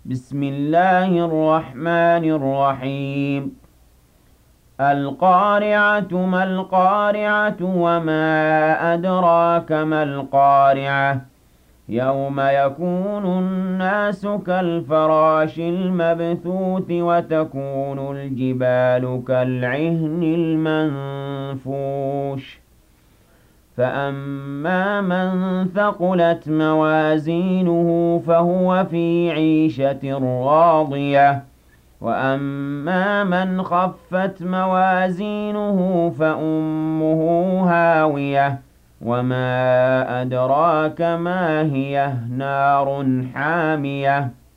بسم الله الرحمن الرحيم القارعة ما القارعة وما أدراك ما القارعة يوم يكون الناس كالفراش المبثوث وتكون الجبال كالعهن المنفوش فأما من ثقلت موازينه فهو في عيشة راضية وأما من خفت موازينه فأمه هاوية وما أدراك ما هي نار حامية